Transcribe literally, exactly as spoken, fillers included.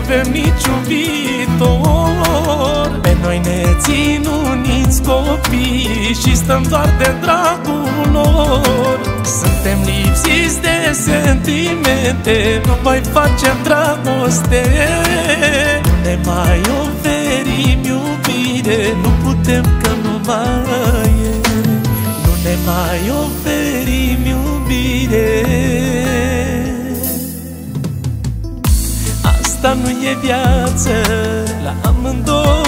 avem niciun viitor. Pe noi ne țin uniți copii și stăm doar de dragul lor. Suntem lipsiți de sentimente, nu mai facem dragoste. Nu ne mai oferim iubire, nu putem că nu mai e. Nu ne mai oferim iubire. Asta nu e viață la amândoi.